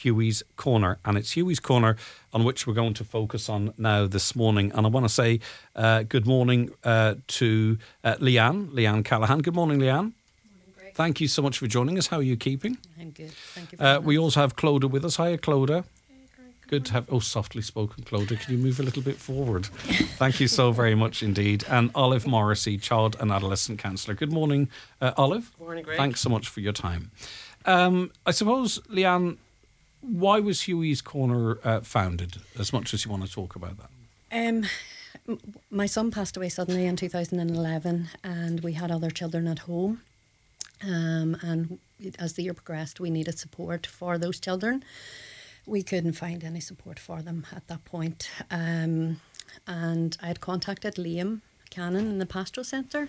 S1: Huey's Corner. And it's Huey's Corner on which we're going to focus on now this morning. And I want to say uh, good morning uh, to uh, Leanne, Leanne Callahan. Good morning, Leanne. Thank you so much for joining us. How are you keeping?
S5: I'm good. Thank you
S1: Uh, we also have Clodagh with us. Hiya, Clodagh. Good to have... Oh, softly spoken, Clodagh. Can you move a little bit forward? Thank you so very much indeed. And Olive Morrissey, Child and Adolescent Counsellor. Good morning, uh, Olive.
S6: Morning, Greg.
S1: Thanks so much for your time. Um, I suppose, Leanne, why was Huey's Corner uh, founded, as much as you want to talk about that?
S5: Um, m- my son passed away suddenly in two thousand eleven, and we had other children at home. Um, and as the year progressed, we needed support for those children. We couldn't find any support for them at that point. Um, and I had contacted Liam Cannon in the Pastoral Centre,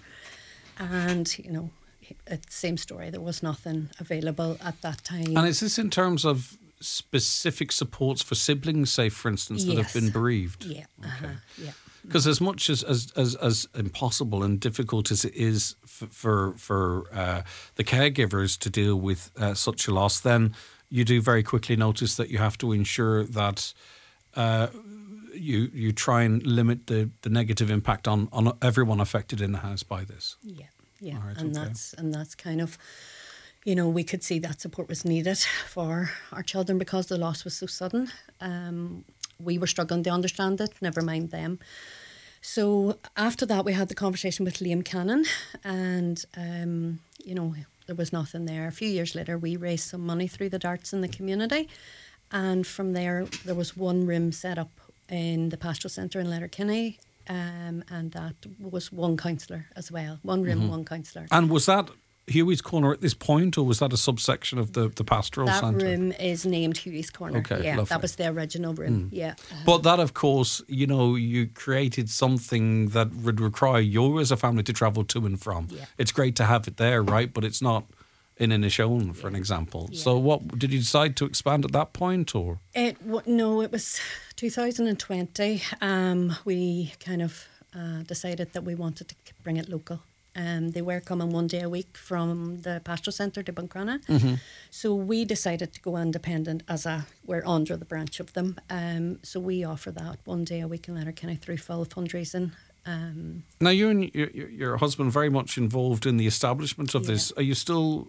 S5: and, you know, it's the same story. There was nothing available at that time.
S1: And is this in terms of specific supports for siblings, say, for instance, that
S5: Yes.
S1: have been bereaved?
S5: Yeah, uh-huh, yeah.
S1: Because as much as, as, as, as impossible and difficult as it is for for, for uh, the caregivers to deal with uh, such a loss, then you do very quickly notice that you have to ensure that uh, you you try and limit the, the negative impact on, on everyone affected in the house by this.
S5: Yeah, yeah,
S1: All right,
S5: and
S1: okay.
S5: that's and that's kind of, you know, we could see that support was needed for our children because the loss was so sudden. Um, we were struggling to understand it, never mind them. So after that, we had the conversation with Liam Cannon, and um, you know, there was nothing there. A few years later, we raised some money through the darts in the community, and from there, there was one room set up in the Pastoral Centre in Letterkenny. Um, and that was one counsellor as well. One room,
S1: Mm-hmm.
S5: one counsellor.
S1: And was that Huey's Corner at this point, or was that a subsection of the, the Pastoral
S5: That
S1: Centre?
S5: room is named Huey's Corner.
S1: Okay,
S5: yeah,
S1: lovely.
S5: that was the original room.
S1: Mm.
S5: Yeah.
S1: But that, of course, you know, you created something that would require you as a family to travel to and from.
S5: Yeah.
S1: It's great to have it there, right? But it's not in Inishowen, for an example.
S5: Yeah.
S1: So what, did you decide to expand at that point, or?
S5: It w- no, it was two thousand twenty. Um, we kind of uh, decided that we wanted to k- bring it local. Um, they were coming one day a week from the Pastoral Centre to Buncrana.
S1: Mm-hmm.
S5: So we decided to go independent as a, we're under the branch of them. Um, so we offer that one day a week in Letterkenny through full fundraising. Um,
S1: Now, you and your, your your husband very much involved in the establishment of
S5: Yeah.
S1: this. Are you still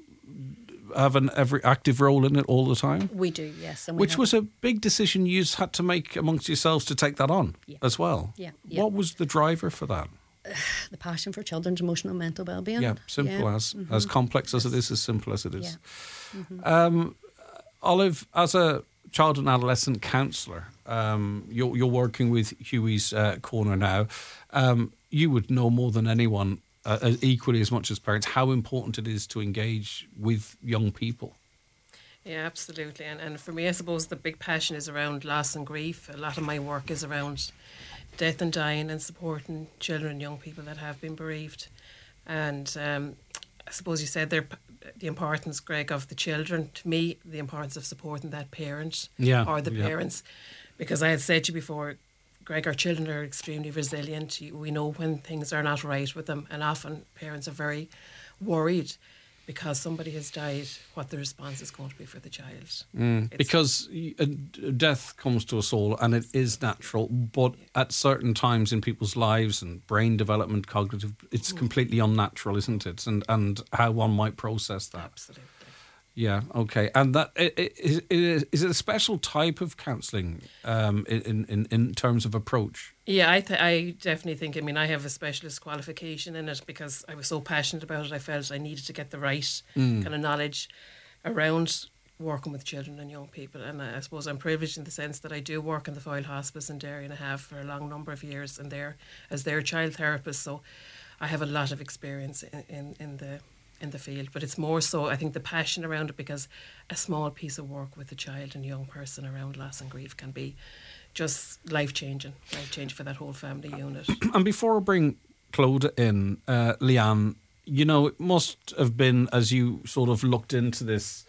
S1: have an every active role in it all the time?
S5: we do, yes. And we
S1: Which
S5: have-
S1: was a big decision you had to make amongst yourselves to take that on
S5: Yeah.
S1: as well.
S5: Yeah, yeah.
S1: What was the driver for that?
S5: the passion for children's emotional and mental well-being.
S1: Yeah, simple
S5: Yeah.
S1: as
S5: Mhm.
S1: as complex as it is, as simple as it is.
S5: Yeah. Mm-hmm.
S1: Um, Olive, as a child and adolescent counsellor, um, you're you're working with Huey's uh, Corner now. Um, you would know more than anyone, uh, as- equally as much as parents, how important it is to engage with young people.
S6: Yeah, absolutely. And and for me, I suppose the big passion is around loss and grief. A lot of my work is around death and dying and supporting children and young people that have been bereaved. And um, I suppose you said there the importance, Greg, of the children. To me, the importance of supporting that parent
S1: Yeah,
S6: or the
S1: yeah.
S6: parents. Because I had said to you before, Greg, our children are extremely resilient. We know when things are not right with them, and often parents are very worried because somebody has died, what the response is going to be for the child.
S1: Mm,
S6: It's-
S1: because y- uh, death comes to us all, and it is natural. But at certain times in people's lives and brain development, cognitive, it's completely unnatural, isn't it? And and how one might process that.
S6: Absolutely.
S1: Yeah. Okay. And that i- i- is, is, is it a special type of counselling um, in, in in terms of approach?
S6: Yeah, I th- I definitely think, I mean, I have a specialist qualification in it because I was so passionate about it. I felt I needed to get the right kind of knowledge around working with children and young people. And I, I suppose I'm privileged in the sense that I do work in the Foyle Hospice in Derry, and I have for a long number of years in there as their child therapist. So I have a lot of experience in, in, in the in the field. But it's more so, I think, the passion around it, because a small piece of work with a child and young person around loss and grief can be just life-changing, life-changing for that whole family unit.
S1: And before I bring Clodagh in, uh, Leanne, you know, it must have been, as you sort of looked into this,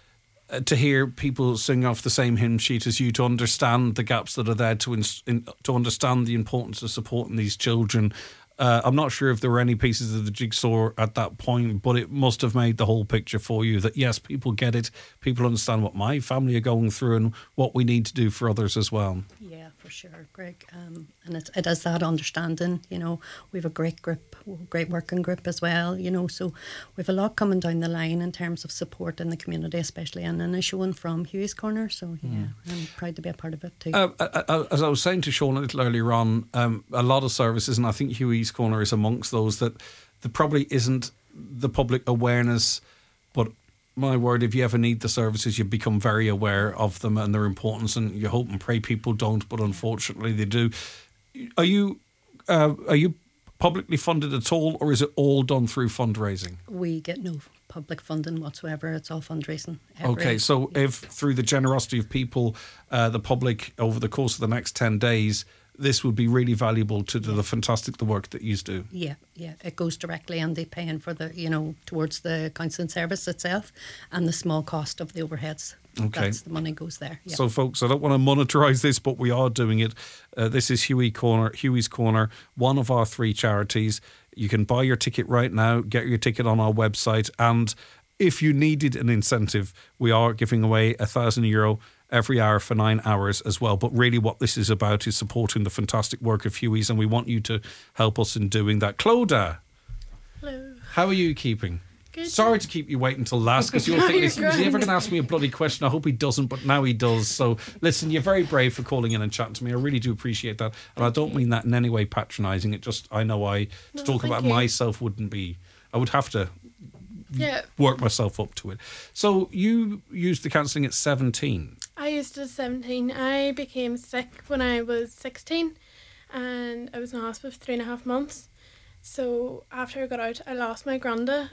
S1: uh, to hear people sing off the same hymn sheet as you, to understand the gaps that are there, to ins- in, to understand the importance of supporting these children. Uh, I'm not sure if there were any pieces of the jigsaw at that point, but it must have made the whole picture for you that, yes, people get it. People understand what my family are going through and what we need to do for others as well.
S5: Yeah, for sure, Greg. Um, and it, it is that understanding, you know. We have a great group, great working group as well, you know. So we have a lot coming down the line in terms of support in the community, especially in an issue from Hughie's Corner. So, yeah, mm. I'm proud to be a part of it too.
S1: Uh, uh, as I was saying to Sean a little earlier on, um, a lot of services, and I think Hughie's Corner is amongst those, that there probably isn't the public awareness, but my word, if you ever need the services, you become very aware of them and their importance, and you hope and pray people don't, but unfortunately they do. Are you uh, are you publicly funded at all, or is it all done through fundraising?
S5: We get no public funding whatsoever. It's all fundraising. Every,
S1: okay, so
S5: yeah.
S1: if through the generosity of people, uh, the public, over the course of the next ten days, this would be really valuable to do the fantastic the work that you do.
S5: Yeah, yeah. It goes directly and they paying for the, you know, towards the counselling service itself and the small cost of the overheads.
S1: Okay.
S5: That's the money goes there. Yeah.
S1: So, folks, I don't want to monetize this, but we are doing it. Uh, this is Hughie Corner, Hughie's Corner, one of our three charities. You can buy your ticket right now, get your ticket on our website, and if you needed an incentive, we are giving away a thousand euro every hour for nine hours as well. But really what this is about is supporting the fantastic work of Hughie's, and we want you to help us in doing that. Clodagh.
S6: Hello.
S1: How are you keeping?
S6: Good.
S1: Sorry to keep you waiting until last, because you'll
S6: No,
S1: think,
S6: you're
S1: is he ever
S6: grand.
S1: going to ask me a bloody question? I hope he doesn't, but now he does. So listen, you're very brave for calling in and chatting to me. I really do appreciate that. And I don't mean that in any way patronising. It just, I know I, to
S6: No,
S1: talk
S6: thank
S1: about
S6: you.
S1: myself wouldn't be, I would have to
S6: Yeah.
S1: work myself up to it. So you used the counselling at seventeen.
S7: I used it at seventeen. I became sick when I was sixteen and I was in hospital for three and a half months. So after I got out, I lost my granda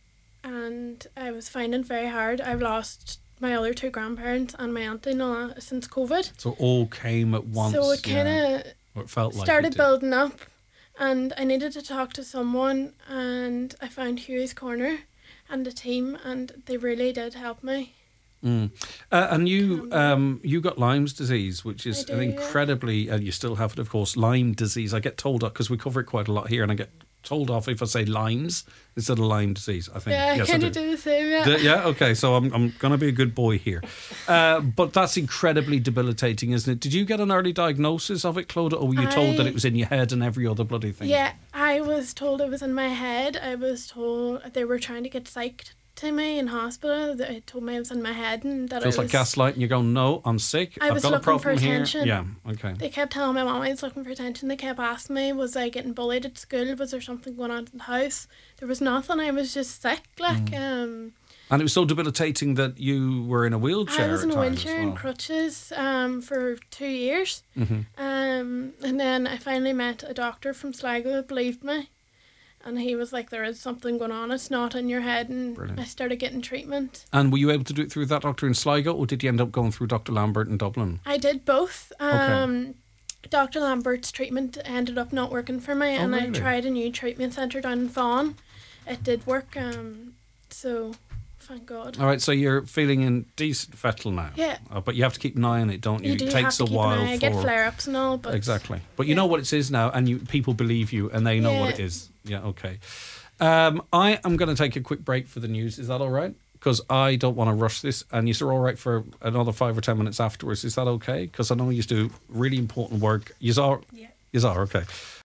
S7: and I was finding it very hard. I've lost my other two grandparents and my auntie and all that since COVID.
S1: So it all came at once.
S7: so it kind
S1: yeah.
S7: of
S1: Or it felt like
S7: started
S1: it did.
S7: building up and I needed to talk to someone and I found Hughie's Corner and a team and they really did help me.
S1: Mm. Uh, and you um, you got Lyme's disease, which is
S7: I do,
S1: an
S7: yeah.
S1: incredibly, and you still have it, of course, Lyme disease. I get told off, because we cover it quite a lot here, and I get told off if I say Lyme's instead of Lyme disease, I think.
S7: Yeah, I
S1: Yes,
S7: kind
S1: do.
S7: of do the same, yeah.
S1: D- yeah, okay, so I'm I'm going to be a good boy here. Uh, but that's incredibly debilitating, isn't it? Did you get an early diagnosis of it, Clodagh, or were you told that
S7: I-
S1: it was in your head and every other bloody thing?
S7: Yeah, I was told it was in my head. I was told they were trying to get psyched to me in hospital. They told me it was in my head and that
S1: Feels
S7: I
S1: like
S7: was...
S1: gaslighting. You're going, no, I'm sick.
S7: I
S1: I've
S7: was
S1: got a
S7: looking for
S1: problem here.
S7: attention.
S1: Yeah, okay.
S7: They kept telling my mum I was looking for attention. They kept asking me, was I getting bullied at school? Was there something going on in the house? There was nothing. I was just sick. Like,
S1: Mm.
S7: um,
S1: And it was so debilitating that you were in a wheelchair.
S7: I was in
S1: at
S7: a
S1: times as
S7: wheelchair
S1: well.
S7: and crutches um, for two years.
S1: Mhm.
S7: Um, and then I finally met a doctor from Sligo that believed me. And he was like, there is something going on. It's not in your head. And
S1: Brilliant.
S7: I started getting treatment.
S1: And were you able to do it through that doctor in Sligo, or did you end up going through Doctor Lambert in Dublin?
S7: I did both. Um, Doctor Lambert's treatment ended up not working for me,
S1: Oh,
S7: and
S1: really?
S7: I tried a new treatment centre down in Vaughan. It did work, um, so thank God.
S1: All right, so you're feeling in decent fettle now.
S7: Yeah.
S1: Uh, but you have to keep an eye on it, don't you?
S7: You do
S1: it
S7: have
S1: takes
S7: to
S1: a
S7: keep
S1: while
S7: an eye. I
S1: for
S7: get flare-ups and all, but
S1: exactly. But you
S7: yeah.
S1: know what it is now, and you people believe you, and they know what it
S7: Yeah.
S1: is. Yeah, okay. Um, I am going to take a quick break for the news. Is that all right? Because I don't want to rush this, and you're all right for another five or ten minutes afterwards. Is that okay? Because I know you do really important work. You are.
S5: Yeah.
S1: You are okay.